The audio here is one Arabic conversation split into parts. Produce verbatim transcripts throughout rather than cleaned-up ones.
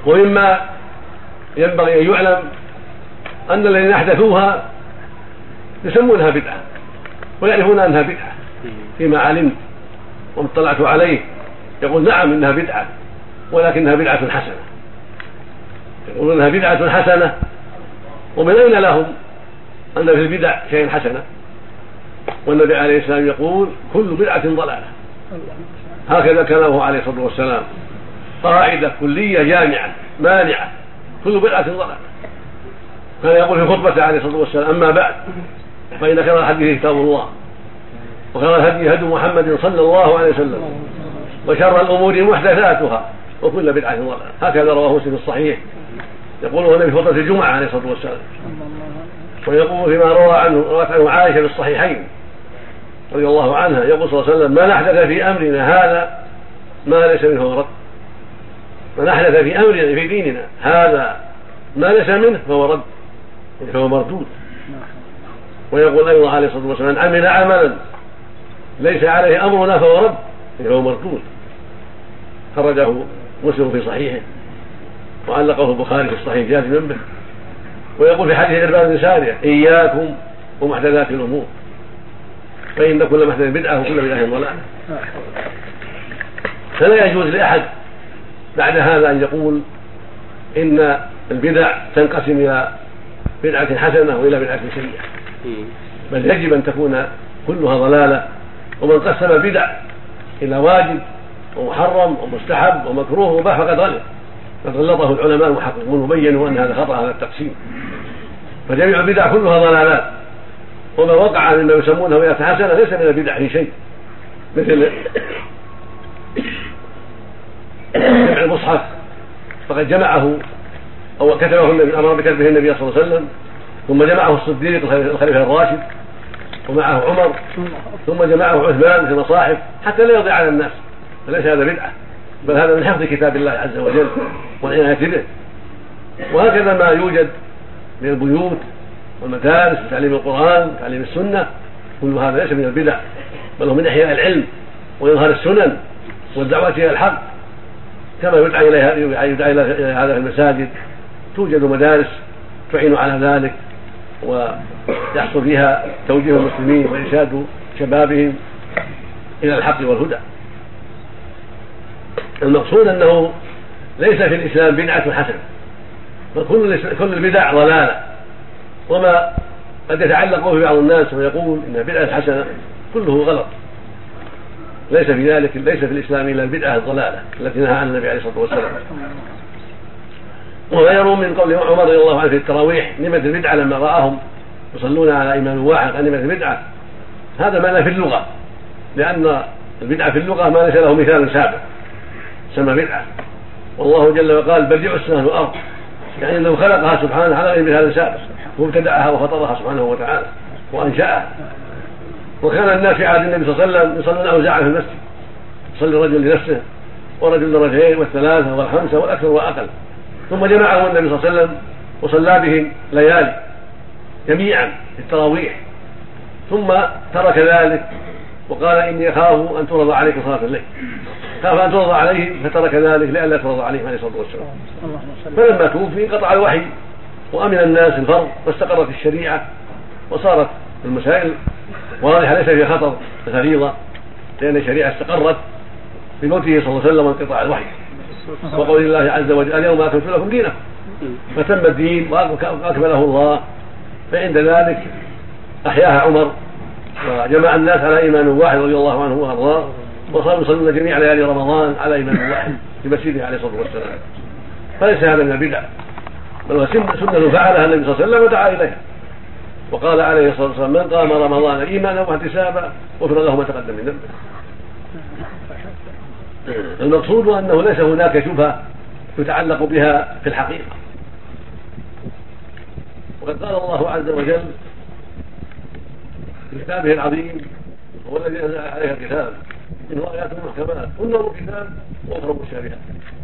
ومما ينبغي أن يعلم أن الذين أحدثوها يسمونها بدعة ويعرفون أنها بدعة فيما علمت واطلعت عليه، يقول نعم إنها بدعة ولكنها بدعة حسنة، يقولون أنها بدعة حسنة. ومن أين لهم أن في البدع شيء حسنة؟ والنبي عليه السلام يقول كل بدعة ضلالة، هكذا كلامه عليه الصلاة والسلام، قاعدة كلية جامعة مانعة، كل بدعة ضلالة. كان يقول في خطبته عليه الصلاة والسلام: أما بعد فإن خير الحديث كتاب الله، وخير الهدي هدي محمد صلى الله عليه وسلم، وشر الأمور محدثاتها، وكل بدعة ضلالة. هكذا رواه مسلم في الصحيح، يقول النبي في خطبة الجمعة عليه الصلاة والسلام. ويقول فيما روى عنه روت عنه عائشة في الصحيحين رضي الله عنها، يقول صلى الله عليه وسلم: من أحدث في أمرنا هذا ما ليس منه رد، من أحدث في أمرنا في ديننا هذا ما ليس منه فهو رد، فهو مردود. ويقول أيضا عليه الصلاة والسلام: من عمل عملا ليس عليه أمرنا فهو رد، فهو مردود. خرجه مسلم في صحيحه وعلقه البخاري في الصحيح جازما به. ويقول في حديث الإرباض بن سارية: إياكم ومحدثات الأمور فإن كل محدث بدعة وكل بدعة ضلالة. فلا يجوز لأحد بعد هذا أن يقول إن البدع تنقسم إلى بدعة حسنة وإلى بدعة سيئة، بل يجب أن تكون كلها ضلالة. ومن قسم البدع إلى واجب ومحرم ومستحب ومكروه ومباح فقد غلط، قد غلطه العلماء المحققون وبينوا أن هذا خطأ، هذا التقسيم. فجميع البدع كلها ضلالات، وما وقع مما يسمونه بدعة حسنة ليس من البدع في شيء، مثل جمع المصحف فقد جمعه أو كتبه النبي، أمر بكتبه النبي صلى الله عليه وسلم، ثم جمعه الصديق الخليفة الراشد ومعه عمر، ثم جمعه عثمان في مصاحف حتى لا يضيع على الناس، فليس هذا بدعة، بل هذا من حفظ كتاب الله عز وجل والعناية به. وهكذا ما يوجد من البيوت والمدارس وتعليم القرآن وتعليم السنة، كل هذا ليس من البدع، بل هو من إحياء العلم وإظهار السنن والدعوة إلى الحق. كما يدعى إلى يدعى إلى هذا في المساجد، توجد مدارس تعين على ذلك ويحصل فيها توجيه المسلمين وإرشاد شبابهم إلى الحق والهدى. المقصود أنه ليس في الإسلام بدعة حسنة، بل كل البدع ضلالة. وما قد يتعلق به بعض الناس ويقول إن بدعة حسنة كله غلط، ليس في ذلك، ليس في الإسلام إلا البدعة الضلالة التي نهى عنها النبي عليه الصلاة والسلام. وغيروا من قول عمر رضي الله عنه في التراويح: نمت البدعة لما رآهم يصلون على إمام واحد، نمت البدعة. هذا معنى في اللغة، لأن البدعة في اللغة ما ليس له مثال سابق سمى بدعة، والله جل وقال: بديع السماوات والأرض، يعني أنه خلقها سبحانه على غير مثال سابق، وابتدعها وفطرها سبحانه وتعالى وأنشأها. وكان الناس في عهد النبي صلى الله عليه وسلم يصلون أوزاعا في المسجد، يصلي الرجل لنفسه ورجل لرجلين والثلاثة والخمسة والأكثر والأقل، ثم جمعهم النبي صلى الله عليه وسلم وصلى بهم ليالي جميعا في التراويح، ثم ترك ذلك وقال: إني أخاف أن ترضى عليك صلاة الليل، خاف أن ترضى عليه فترك ذلك لئلا ترضى عليه عليه الصلاة والسلام. فلما توفي انقطع الوحي وأمن الناس الفرض واستقرت الشريعة وصارت المسائل واضحة ليس فيها خطر الفريضة، لأن الشريعة استقرت بموته صلى الله عليه وسلم وانقطاع الوحي وقول الله عز وجل: اليوم أكملت لكم دينكم، فتم الدين وأكمله الله. فعند ذلك أحياها عمر وجمع الناس على إيمان واحد رضي الله عنه وأرضاه، وصاروا يصلون جميع ليالي رمضان على إيمان واحد في مسجده عليه الصلاة والسلام. فليس هذا من البدع، بل هو سنة فعلها النبي صلى الله عليه وسلم ودعا إليها، وقال عليه الصلاة والسلام: من قام رمضان إيمانا واحتسابا غفر له ما تقدم من ذنبه. المقصود أنه ليس هناك شبهة يتعلق بها في الحقيقة. وقد قال الله عز وجل في كتابه العظيم: هو الذي أنزل عليك الكتاب منه آيات محكمات هن أم الكتاب وأخرى متشابهات،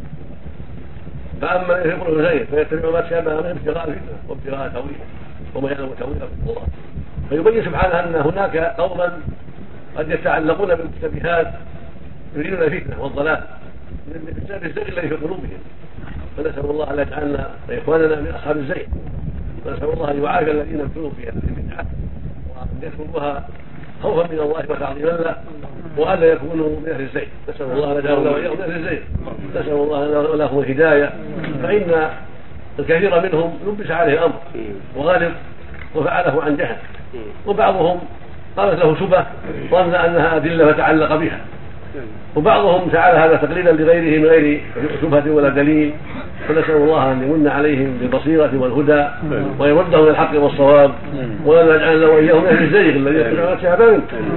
فأما الذين في قلوبهم زيغ فيتبعون ما تشابه منه ابتغاء الفتنة وابتغاء تأويله وما يعلم تأويله إلا الله. فيبين سبحانه أن هناك قوما قد يتعلقون بالمتشابهات يريدون الفتنة والضلال بسبب الزيغ الذي في قلوبهم، فنسأل الله أن يجعلنا وإخواننا من أصحاب الزيغ، ونسأل الله أن يعافي الذين ابتلوا في هذه البدعة وأن يتركوها خوفا من الله وتعظيما له، وألا يكونوا من أهل الزيغ. نسأل الله أن يجعلنا وإياهم من أهل الزيغ، نسأل الله لنا ولهم الهداية، فإن الكثير منهم لبس عليه الأمر وغلب وفعله عن جهل، وبعضهم قالت له شبهة ظن أنها أدلة فتعلق بها، وبعضهم فعل هذا تقليدا لغيره من غير شبهة ولا دليل. فنسأل الله أن يمن عليهم بالبصيرة والهدى ويردهم إلى الحق والصواب، وأن يجعلنا وإياهم من أهل الزيغ الذين يتبعون شهادة منه.